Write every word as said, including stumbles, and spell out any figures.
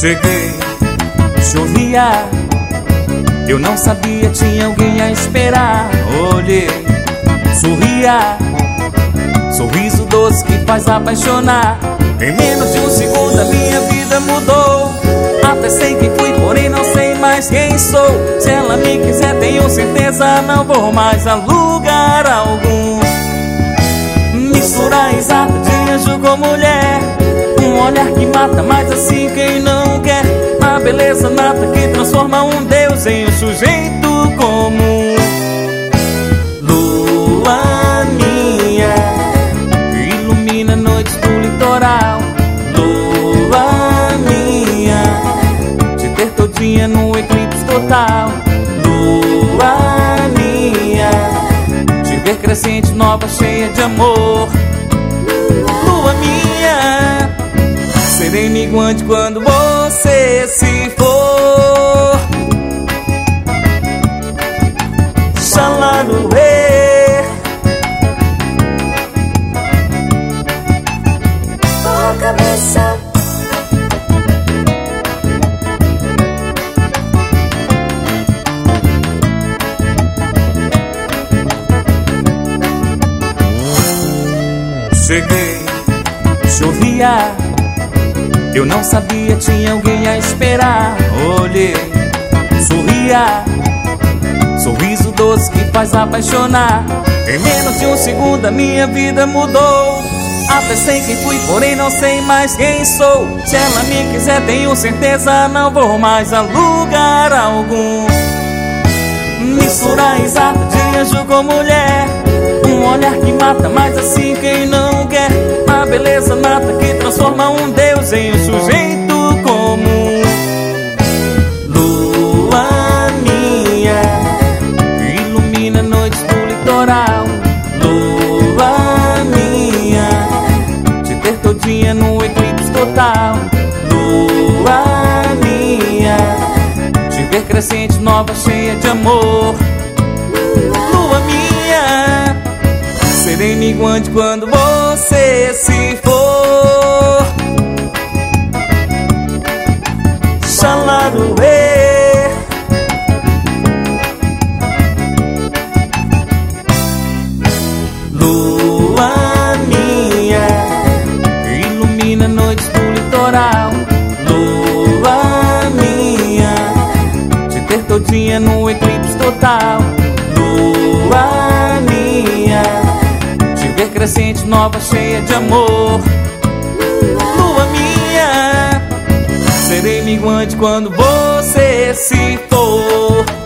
Cheguei, chovia, eu não sabia, tinha alguém a esperar. Olhei, sorria, sorriso doce que faz apaixonar. Em menos de um segundo a minha vida mudou. Até sei quem fui, porém não sei mais quem sou. Se ela me quiser, tenho certeza, não vou mais a lugar algum. Mistura exata de anjo com mulher, um olhar que mata, mas assim quem não quer. A beleza nata que transforma um deus em um sujeito comum. Lua minha, que ilumina noites do litoral. Lua minha, te ter todinha no eclipse total. Lua minha, te ver crescente, nova, cheia de amor. Lua minha, serei minguante quando você se for. Xalaruê, oh cabeça. Cheguei, chovia, eu não sabia, tinha alguém a esperar. Olhei, sorria, sorriso doce que faz apaixonar. Em menos de um segundo a minha vida mudou. Até sei quem fui, porém não sei mais quem sou. Se ela me quiser, tenho certeza, não vou mais a lugar algum. Mistura exata de anjo com mulher, um olhar que mata, mas assim quem não quer. A beleza nata que transforma um deus em um sujeito comum. Lua minha, que ilumina noites do litoral. Lua minha, te ter todinha no eclipse total. Lua minha, te ver crescente, nova, cheia de amor. Lua minha, serei minguante quando você se for. Xalaruê, lua minha, que ilumina noites do litoral. Lua minha, te ter todinha no eclipse total. Lua minha, te ver crescente, nova, cheia de amor. Lua minha, serei minguante quando você se for.